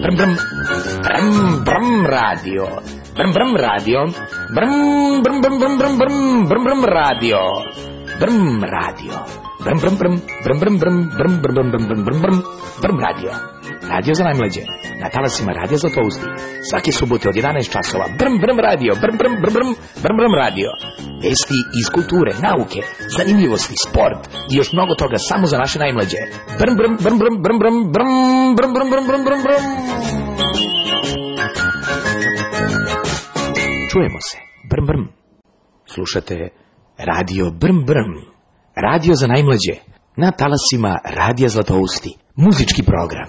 Brm, brm. Brm, brm, radio. Brm, brm, radio. Brm, brm, brm, brm, brm, brm, brm, brm, radio. Brm, radio. Brm, brm, brm, brm, brm, brm, brm, brm, brm, brm, brm, brm, brm, brm, radio. Radio za najmlađe. Na talasima Radija Zlatousti. Svake subote od 11 časova. Brm, brm, radio. Brm, brm, brm, brm, brm, brm, radio. Vesti iz kulture, nauke, zanimljivosti, sport i još mnogo toga samo za naše najmlađe. Brm, brm, brm, brm, brm, brm, brm, brm, brm, brm, brm, brm, brm. Čujemo se. Brm, brm. Slušate Radio Brm, brm. Radio za najmlađe. Na talasima Radija Zlatousti. Muzički program.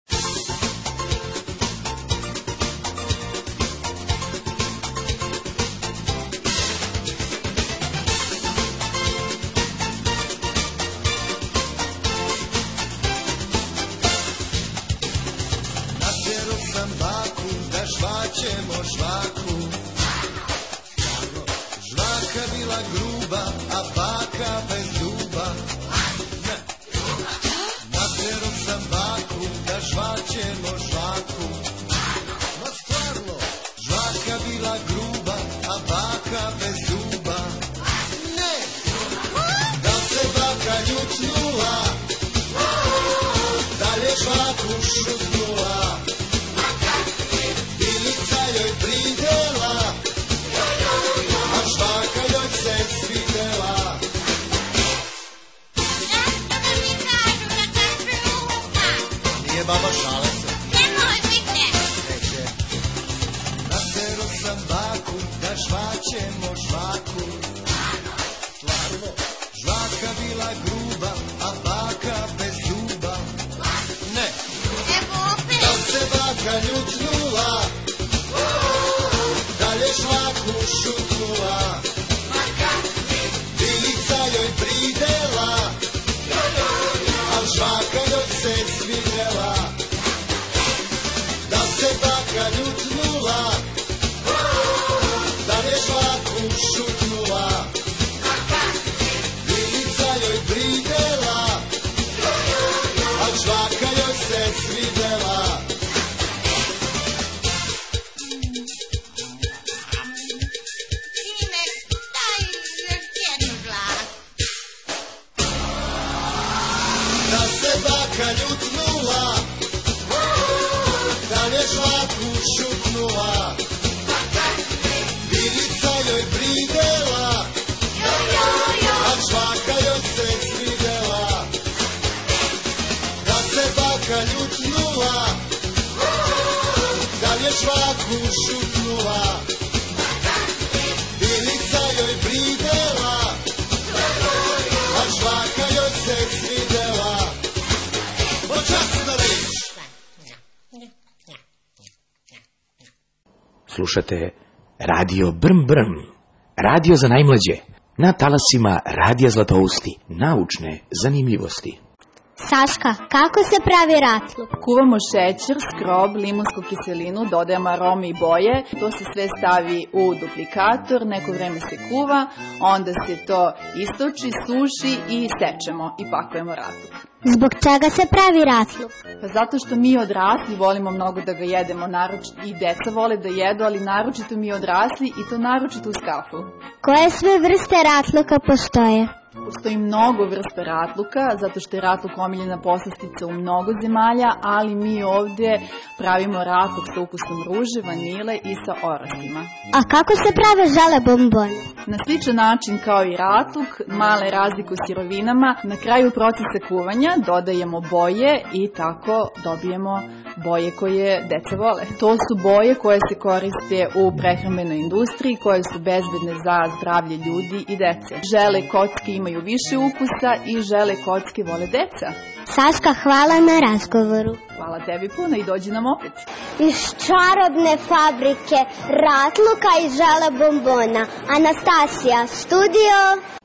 Slušate Radio Brm, brm. Radio za najmlađe. Na talasima Radija Zlatousti. Naučne zanimljivosti. Saška, kako se pravi ratluk? Kuvamo šećer, skrob, limunsku kiselinu, dodajemo arome i boje, to se sve stavi u duplikator, neko vreme se kuva, onda se to istoči, suši i sečemo i pakujemo ratluk. Zbog čega se pravi ratluk? Pa zato što mi odrasli volimo mnogo da ga jedemo, i deca vole da jedu, ali naročito mi odrasli i to naročito uz kafu. Koje sve vrste ratluka postoje? Postoji mnogo vrsta ratluka, zato što je ratluk omiljena poslastica u mnogo zemalja, ali mi ovdje pravimo ratluk sa ukusom ruže, vanile i sa orasima. A kako se prave žele bombone? Na sličan način kao i ratluk, male razlike u sirovinama, na kraju procesa kuvanja dodajemo boje i tako dobijemo boje koje deca vole. To su boje koje se koriste u prehrambenoj industriji, koje su bezbedne za zdravlje ljudi i dece. Žele kocke imaju više ukusa i žele kocke vole deca. Saška, hvala na razgovoru. Hvala tebi puno i dođi nam opet. Iz čarobne fabrike ratluka i žele bombona. Anastasija, studio.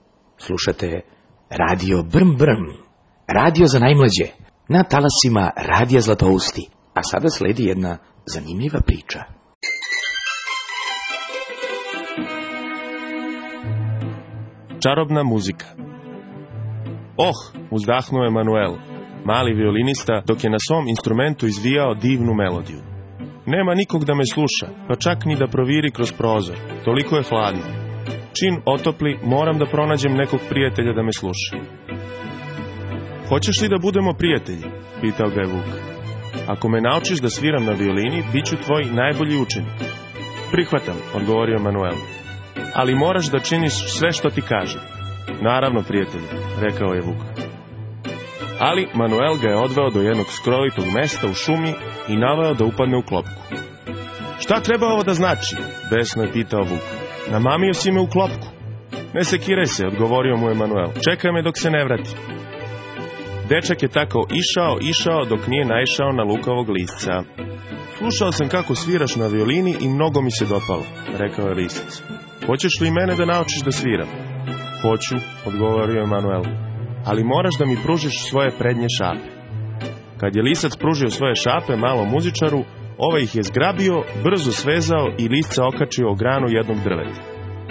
Slušate Radio Brm, brm. Radio za najmlađe. Na talasima Radija Zlatousti. A sada sledi jedna zanimljiva priča. Čarobna muzika. Oh, uzdahnuo Emanuel. mali violinista, dok je na svom instrumentu izvijao divnu melodiju. Nema nikog da me sluša, pa čak ni da proviri kroz prozor, toliko je hladno. Čim otopli, moram da pronađem nekog prijatelja da me sluša. Hoćeš li da budemo prijatelji? Pitao ga je Vuk. Ako me naučiš da sviram na violini, bit ću tvoj najbolji učenik. Prihvatam, odgovorio Manuel. Ali moraš da činiš sve što ti kažem. Naravno, prijatelju, rekao je Vuk. Ali Manuel ga je odveo do jednog skrovitog mesta u šumi i naveo da upadne u klopku. Šta treba ovo da znači? Besno je pitao Vuk. Namamio si me u klopku. Ne sekiraj se, odgovorio mu je Manuel. Čekaj me dok se ne vrati. Dečak je tako išao dok nije naišao na lukavog lisca. Slušao sam kako sviraš na violini i mnogo mi se dopalo, rekao je lisac. Hoćeš li mene da naučiš da sviram? Hoću, odgovorio je Manuel. Ali moraš da mi pružiš svoje prednje šape. Kad je lisac pružio svoje šape malom muzičaru, ovaj ih je zgrabio, brzo svezao i lisca okačio o granu jednog drveta.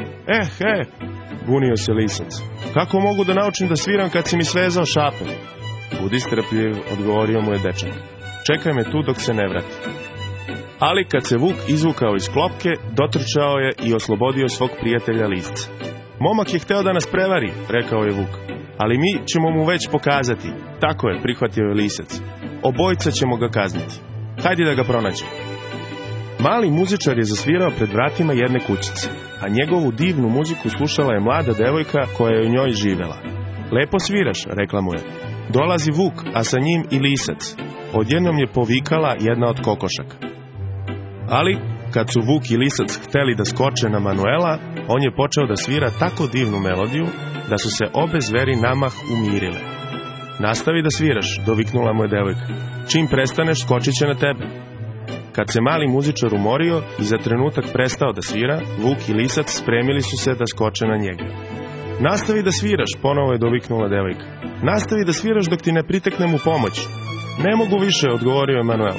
Bunio se lisac. Kako mogu da naučim da sviram kad si mi svezao šape? Budi strpljiv, odgovorio mu je dečak. Čekaj me tu dok se ne vrati. Ali kad se Vuk izvukao iz klopke, dotrčao je i oslobodio svog prijatelja lisca. Momak je hteo da nas prevari, rekao je Vuk. Ali mi ćemo mu već pokazati. Tako je, prihvatio je lisac. Obojica ćemo ga kazniti. Hajde da ga pronađemo. Mali muzičar je zasvirao pred vratima jedne kućice, a njegovu divnu muziku slušala je mlada devojka koja je u njoj živela. Lepo sviraš, rekla mu je. Dolazi Vuk, a sa njim i lisac. Odjednom je povikala jedna od kokošaka. Ali, kad su Vuk i lisac hteli da skoče na Manuela, on je počeo da svira tako divnu melodiju da su se obe zveri namah umirile. Nastavi da sviraš, doviknula mu je devojka. Čim prestaneš, skočit će na tebe. Kad se mali muzičar umorio i za trenutak prestao da svira, Vuk i lisac spremili su se da skoče na njega. Nastavi da sviraš, ponovo je doviknula devojka. Nastavi da sviraš dok ti ne priteknem u pomoć. Ne mogu više, odgovorio je Manuel.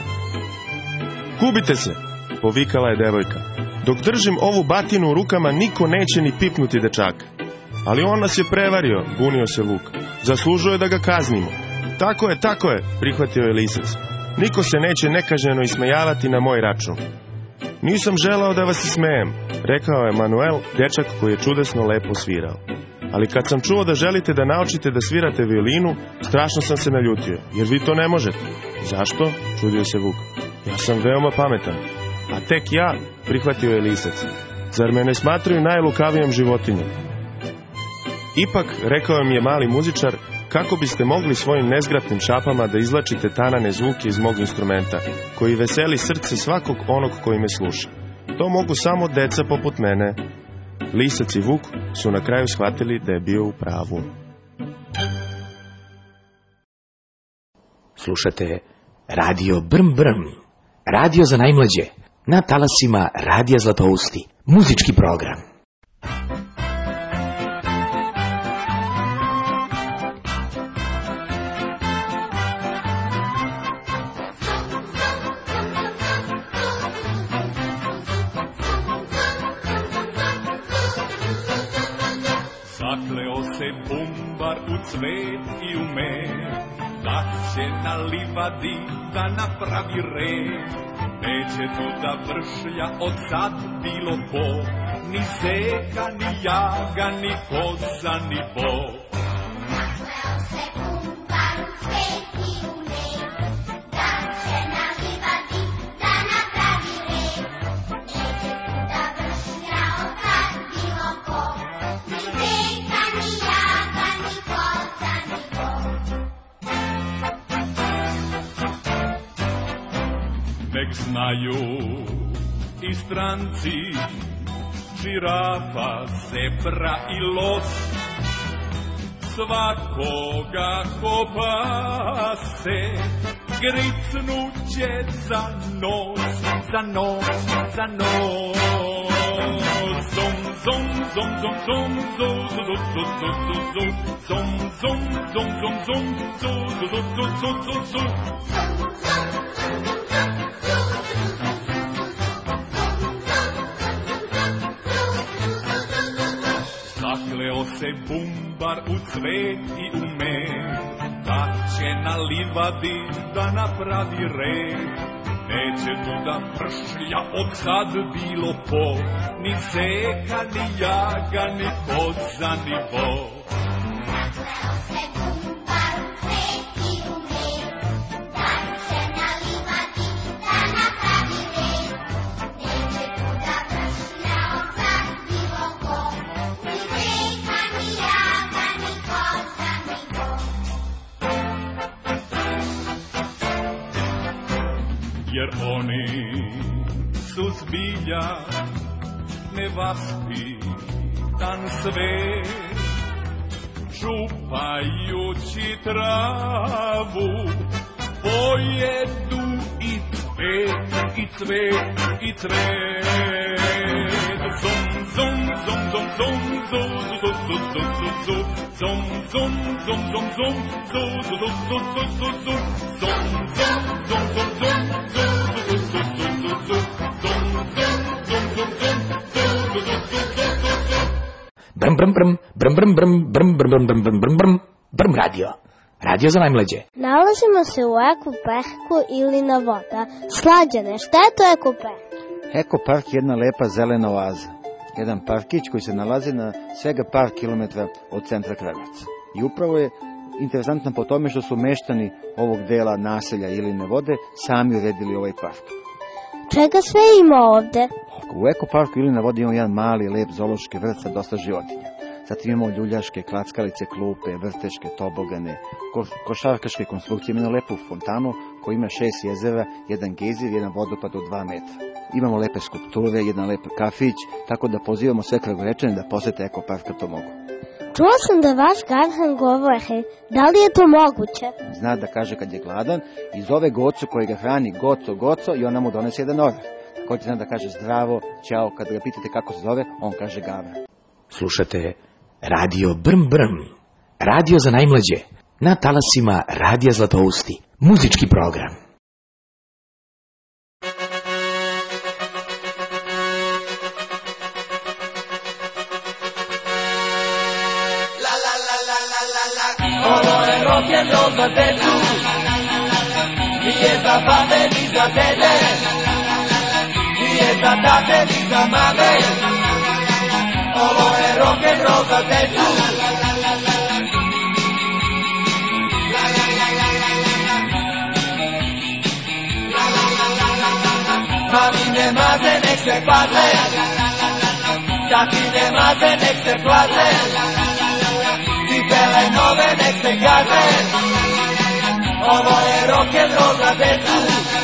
Gubite se, povikala je devojka. Dok držim ovu batinu u rukama, niko neće ni pipnuti dečaka. Ali on nas je prevario, bunio se Vuk. Zaslužuje da ga kaznimo. Tako je, prihvatio je lisac. Niko se neće nekažnjeno ismejavati na moj račun. Nisam želeo da vas ismejem, rekao je Manuel, dečak koji je čudesno lepo svirao. Ali kad sam čuo da želite da naučite da svirate violinu, strašno sam se naljutio, jer vi to ne možete. Zašto? Čudio se Vuk. Ja sam veoma pametan. A tek ja, prihvatio je lisac. Zar me ne smatraju najlukavijom životinjom? Ipak, rekao mi je mali muzičar, kako biste mogli svojim nezgrapnim šapama da izvlačite tanane zvuke iz mog instrumenta, koji veseli srce svakog onog koji me sluša. To mogu samo deca poput mene. Lisac i Vuk su na kraju shvatili da je bio u pravu. Slušate Radio Brm Brm, radio za najmlađe, na talasima Radija Zlatousti, muzički program. Zakleo se bumbar u cvet i u med, da će na livadi da napravi red. Neće tu da vršlja od sad bilo ko, ni zeka, ni jaga, ni koza, ni bo. Zakleo se bumbar u cvet i u med, da će na livadi da napravi red. Neće tu da vršlja od sad bilo ko, ni zeka, ni jaga, ni koza, ni bo. Nek znaju i stranci, žirafa, zebra i los, svakoga ko pase, gricnuće za nos, za nos, za nos. Zum, zum, zum, zum, zum, zum, zum, zum, zum, zum, zum, zum, zum, zum, zum, zum, zum, zum, zum, zum. Zakleo se bumbar u cvet i u med, sad će na livadi da napravi red. Neće tu da pršlja od sad bilo ko, ni zeka, ni jaga, ni koza, ni vo. Zakleo se bumbar u cvet i u med, sad će na livadi da napravi red. Neće tu da pršlja od sad bilo ko, ni zeka, ni jaga, ni koza, ni vo. Jer oni su zbilja nevaspitan svet, čupajući travu pojedu i cvet, i cvet, i cvet. Zum, zum, zum, zum, zum, zu, zu, zu, zu, zu, zu, zum, zum, zum, zum, zum, zu, zu, zu, zu, zu, zu, zu, zum, zum, zum, zum, zum, zu, zu, zu, zu, zu, zu, zu, zum, zum, zum, zum, zum, zu, zu, zu, zu, zu, zu. Brum, brum, brum, brum, brum, brum, brum, brum, brum, brum, brum, brum, brum, brum radio. Radio za najmlađe. Nalazimo se u ekoparku ili na voda. Slađane, šta je to ekopark? Ekopark je jedna lepa zelena oaza. Jedan parkić koji se nalazi na svega par kilometra od centra Kragujevca. I upravo je interesantno po tome što su meštani ovog dela naselja Iline vode sami uredili ovaj park. Čega sve ima ovde? U ekoparku Iline vode imamo jedan mali, lep zoološki vrt sa dosta životinja. Zatim imamo ljuljaške, klackalice, klupe, vrteške, tobogane, košarkaške konstrukcije. Imamo lepu fontanu koja ima 6 jezera, jedan gejzir, jedan vodopad od 2 metra. Imamo lepe skulpture, jedan lep kafić, tako da pozivamo sve Kragujevčane da posete ekopark kad to mogu. Čuo sam da vaš Garhan govori, da li je to moguće? Zna da kaže kad je gladan i zove Gocu koji ga hrani Goco, Goco i ona mu donese jedan orah. Također zna da kaže zdravo, ćao, kad ga pitate kako se zove, on kaže Gavra. Slušate Radio Brm Brm, radio za najmlađe, na talasima Radija Zlatousti, muzički program. Ovo je rock'n'roll za decu, nije za babe ni za dede, nije za tate ni za mame. Ovo je rock'n'roll za decu. Mamine maze nek se paze, tatine maze nek se plaze, cipele nove nek se gaze. Ovo je rock'n'roll za decu.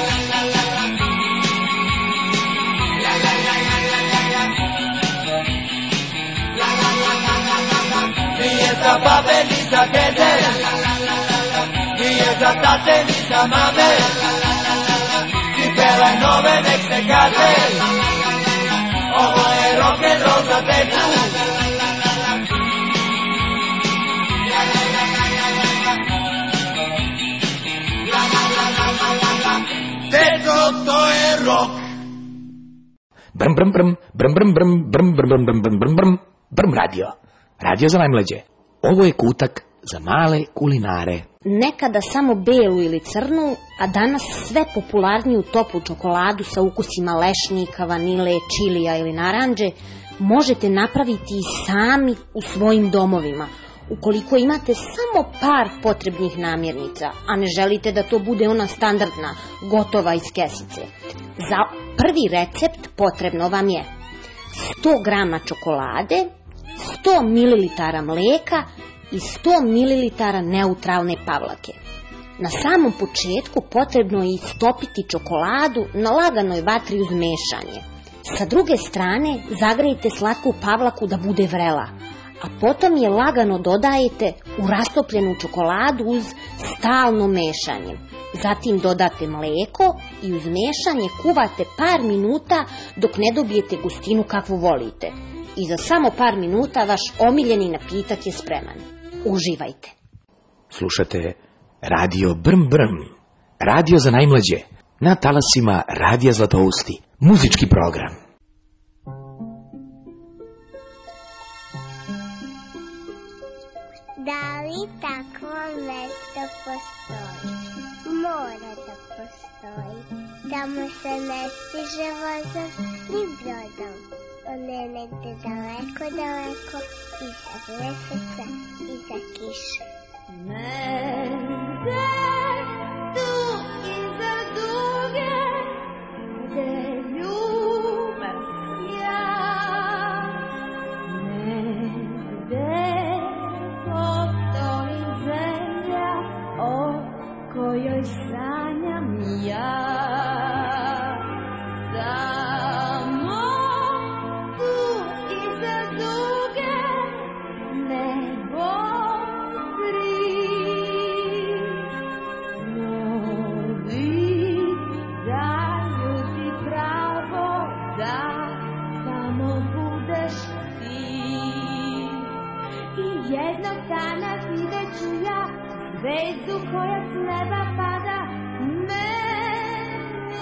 Nije za babe ni za dede, nije za tate ni za mame, cipele nove nek se gaze. Ovo je rock'n'roll za decu. Deco, to je rock. Brm, brm, brm, brm, brm, brm, brm, brm, brm, brm, brm, brm, brm radio. Radio za najmlađe. Ovo je kutak za male kulinare. Nekada samo belu ili crnu, a danas sve popularniju toplu čokoladu sa ukusima lešnika, vanile, čilija ili naranđe možete napraviti i sami u svojim domovima, ukoliko imate samo par potrebnih namirnica, a ne želite da to bude ona standardna, gotova iz kesice. Za prvi recept potrebno vam je 100 grama čokolade, 100 ml mleka i 100 ml neutralne pavlake. Na samom početku potrebno je istopiti čokoladu na laganoj vatri uz mešanje. Sa druge strane zagrejte slatku pavlaku da bude vrela, a potom je lagano dodajete u rastopljenu čokoladu uz stalno mešanje. Zatim dodate mleko i uz mešanje kuvate par minuta dok ne dobijete gustinu kakvu volite. I za samo par minuta vaš omiljeni napitak je spreman. Uživajte. Slušate Radio Brm Brm, radio za najmlađe, na talasima Radija Zlatousti, muzički program. Da li takvo mesto postoji? Mora da postoji. Tamo se ne stiže vozom ni brodom. On je negde daleko, daleko, iza meseca, iza kiše. Negde tu iza duge, gde ljubav sja, negde postoji zemlja o kojoj sanjam ja. Samo tu iza duge nebo zri, novi daju ti pravo da samo budeš ti. I jednog dana vidjet ću ja zvezdu koja s neba pada meni.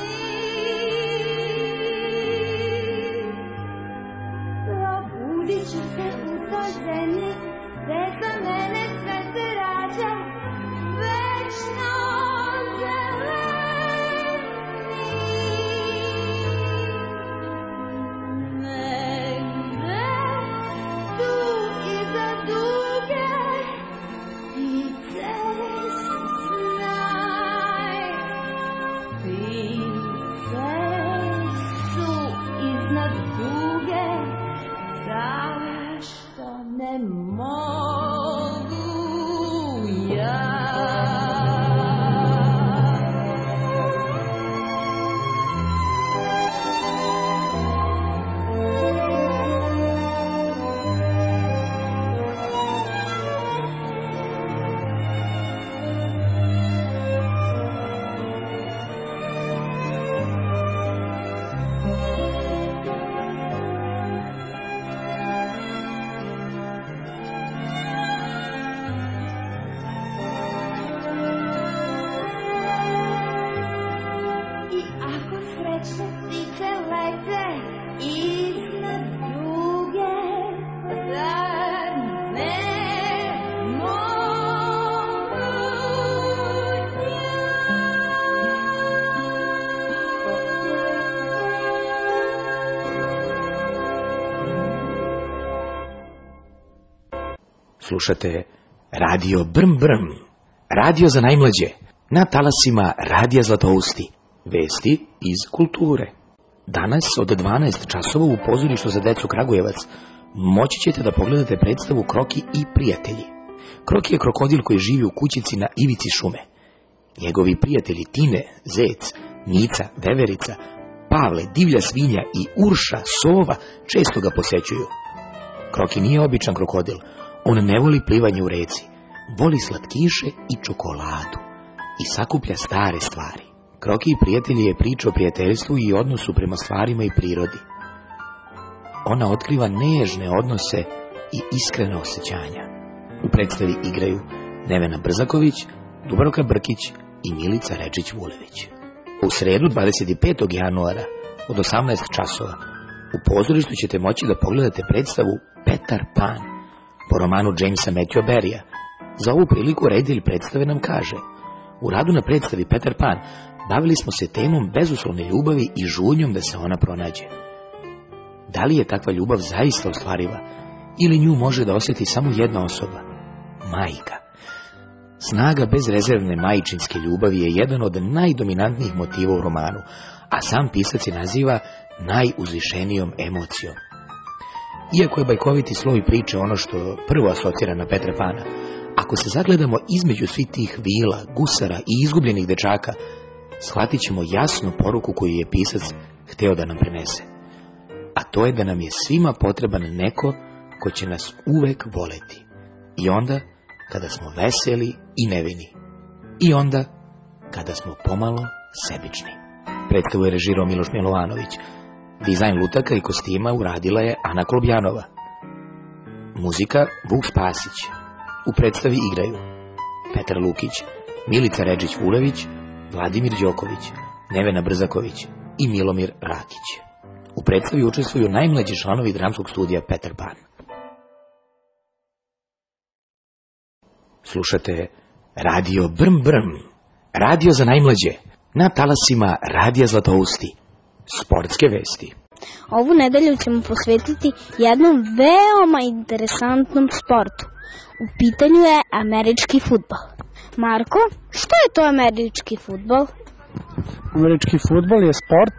Probudit ću se u toj zemlji gde za mene sve se rađa večno zeleni. Negde tu iza duge ptice snaj, ptice su iznad duge, zašto ne mogu ja. I ako srećne ptice lete iznad duge, zar ne mogu Slušate Radio Brm Brm, radio za najmlađe, na talasima Radija Zlatousti, vesti iz kulture. Danas od 12 časova u pozorištu za decu Kragujevac moći ćete da pogledate predstavu Kroki i prijatelji. Kroki je krokodil koji živi u kućici na ivici šume. Njegovi prijatelji Tine, Zec, Nica, Veverica, Pavle, divlja svinja i Urša, sova često ga posećuju. Kroki nije običan krokodil, on ne voli plivanje u reci, voli slatkiše i čokoladu i sakuplja stare stvari. Kroki i prijatelji je priča o prijateljstvu i odnosu prema stvarima i prirodi. Ona otkriva nežne odnose i iskrene osjećanja. U predstavi igraju Nevena Brzaković, Dubravka Brkić i Milica Rečić-Vulević. U sredu 25. januara od 18 časova u pozorištu ćete moći da pogledate predstavu Petar Pan po romanu Jamesa Matthewa Barrya. Za ovu priliku reditelj predstave nam kaže: u radu na predstavi Petar Pan bavili smo se temom bezuslovne ljubavi i žudnjom da se ona pronađe. Da li je takva ljubav zaista ostvariva ili nju može da osjeti samo jedna osoba? Majka. Snaga bezrezervne majčinske ljubavi je jedan od najdominantnijih motiva u romanu, a sam pisac je naziva najuzvišenijom emocijom. Iako je bajkoviti sloj priče ono što prvo asocira na Petra Pana, ako se zagledamo između svih tih vila, gusara i izgubljenih dečaka, shvatit ćemo jasnu poruku koju je pisac hteo da nam prenese. A to je da nam je svima potreban neko ko će nas uvek voleti. I onda kada smo veseli i nevini. I onda kada smo pomalo sebični. Predstavu je režirao Miloš Milovanović. Dizajn lutaka i kostima uradila je Ana Kolobjanova. Muzika Vuk Spasić. U predstavi igraju Petar Lukić, Milica Rečić-Vulević, Vladimir Đoković, Nevena Brzaković i Milomir Rakić. U predstavi učestvuju najmlađi članovi dramskog studija Petar Pan. Slušate Radio Brm Brm, radio za najmlađe, na talasima Radija Zlatousti. Sportske vesti. Ovu nedelju ćemo posvetiti jednom veoma interesantnom sportu. U pitanju je američki fudbal. Marko, što je to američki fudbal? Američki fudbal je sport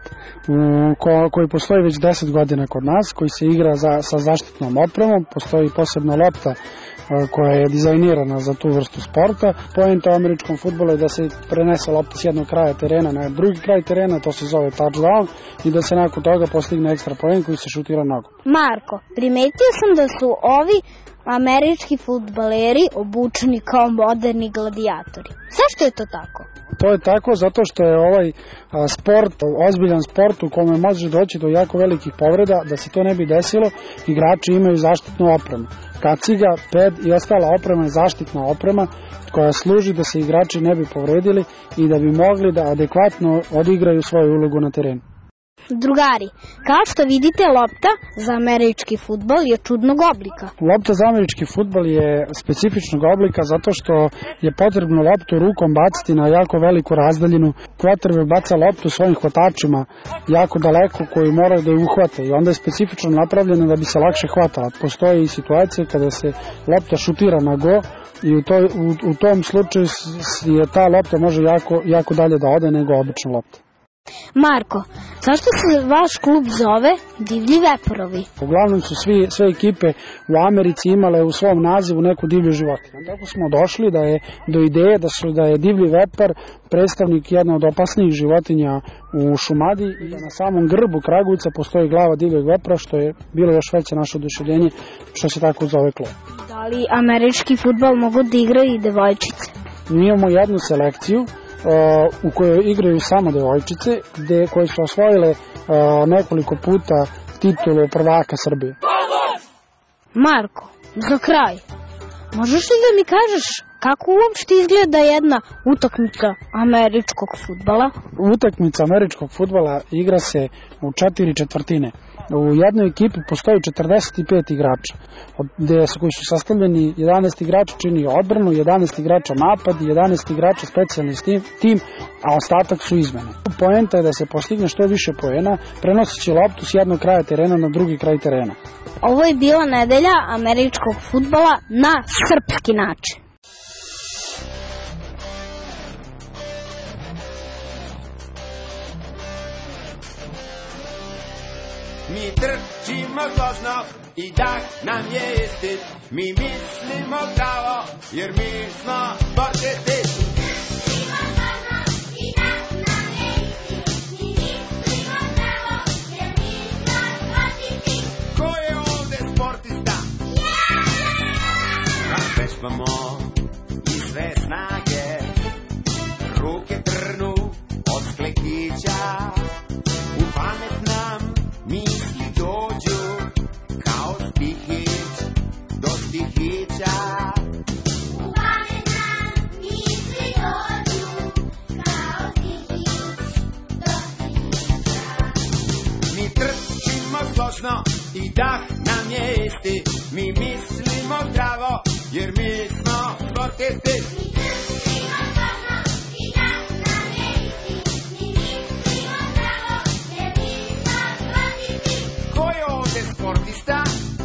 koji postoji već 10 godina kod nas, koji se igra sa zaštitnom opremom. Postoji posebna lopta koja je dizajnirana za tu vrstu sporta. Poenta u američkom fudbalu je da se prenese lopta s jednog kraja terena na drugi kraj terena, to se zove touchdown, i da se nakon toga postigne ekstra poen koji se šutira nogom. Marko, primetio sam da su ovi američki fudbaleri obučeni kao moderni gladijatori. Zašto je to tako? To je tako zato što je ovaj sport, ozbiljan sport u kome može doći do jako velikih povreda. Da se to ne bi desilo, igrači imaju zaštitnu opremu. Kaciga, ped i ostala oprema je zaštitna oprema koja služi da se igrači ne bi povredili i da bi mogli da adekvatno odigraju svoju ulogu na terenu. Drugari, kao što vidite, lopta za američki fudbal je čudnog oblika. Lopta za američki fudbal je specifičnog oblika zato što je potrebno loptu rukom baciti na jako veliku razdaljinu. Quarterback baca loptu svojim hvatačima jako daleko koji moraju da je uhvate i onda je specifično napravljena da bi se lakše hvatala. Postoje i situacije kada se lopta šutira na go i u tom slučaju je ta lopta može jako dalje da ode nego obična lopta. Marko, zašto se vaš klub zove Divlji veporovi? Uglavnom su sve ekipe u Americi imale u svom nazivu neku divlju životinju. Tako smo došli do ideje da je divlji vepar predstavnik jedne od opasnijih životinja u Šumadiji i da na samom grbu Kragujevca postoji glava divljeg vepra, što je bilo još veće naše oduševljenje što se tako zove klub. Da li američki fudbal mogu da igraju i devojčice? Mi imamo jednu selekciju u kojoj igraju samo devojčice, koje su osvojile nekoliko puta titulu prvaka Srbije. Marko, za kraj, možeš li da mi kažeš kako uopšte izgleda jedna utakmica američkog fudbala? Utakmica američkog fudbala igra se u 4 četvrtine. U jednoj ekipi postoji 45 igrača, koji su sastavljeni 11 igrača čini odbranu, 11 igrača napad i 11 igrača specijalni tim, a ostatak su izmene. Poenta je da se postigne što više poena, prenoseći loptu s jednog kraja terena na drugi kraj terena. Ovo je bila nedelja američkog fudbala na srpski način. Mi trčimo zložno i dah nam je isti. Mi mislimo zdravo jer mi smo sportisti. Trčimo zložno i dah nam je isti. Mi mislimo zdravo jer mi smo sportisti. Ko je ovde sportista? Kad vežbamo i sve snage, ruke trnu od sklekića, u pamet nam misli dođu kao stihić do stihića. U pamet nam misli dođu kao stihić do stihića. Mi trčimo složno i dah nam je isti. Mi mislimo zdravo jer mi smo sportisti. Mi trčimo zložno i dah nam je isti. Mi mislimo zdravo jer mi smo sportisti. Ko je ovde sportista?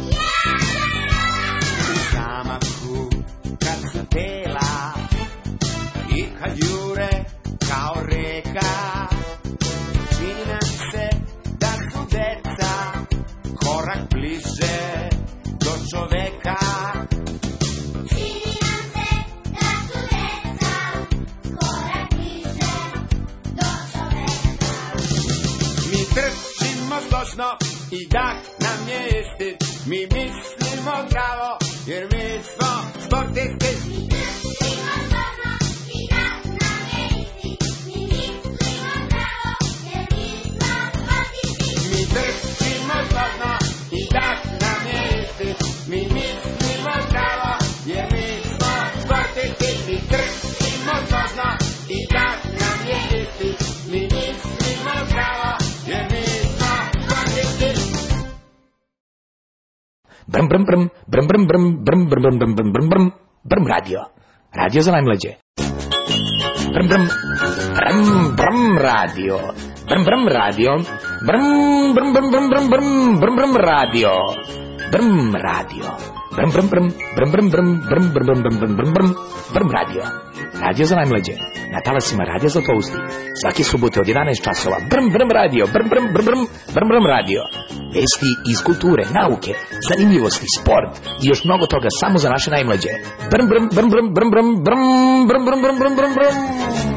U zamahu kad su tela i kad jure kao reka, čini nam se da su deca korak bliže do čoveka. Čini nam se da su deca korak bliže do čoveka. Mi trčimo složno i dah nam je isti. Mi mislimo zdravo jer mi smo sportisti. Mi trčimo zložno i dah nam je isti. Mi mislimo zdravo jer mi smo sportisti. Mi trčimo složno i dah nam je isti. Mi mislimo zdravo jer mi smo sportisti. Mi trčimo složno i dah nam je isti. Mi mislimo zdravo jer mi smo sportisti. Brm, brm, brm, brm, brm, brm, brm, brm, brm, brm, brm, brm, brm radio. radio za najmlađe. Brm, brm, brm, brm, radio. Brm, brm, radio. Brm, brm, brm, brm, brm, brm, brm, brm, radio. Brm, radio. Brm, brm, brm, brm, brm, brm, brm, brm, brm, brm, brm, brm, brm, brm, radio. Radio za najmlađe. Na talasima Radija Zlatousti. Svake subote od 11 časova. Brm, brm, radio. Brm, brm, brm, brm, brm, brm, radio. Vesti iz kulture, nauke, zanimljivosti, sport i još mnogo toga samo za naše najmlađe. Brm, brm, brm, brm, brm, brm, brm, brm, brm, brm, brm, brm, brm.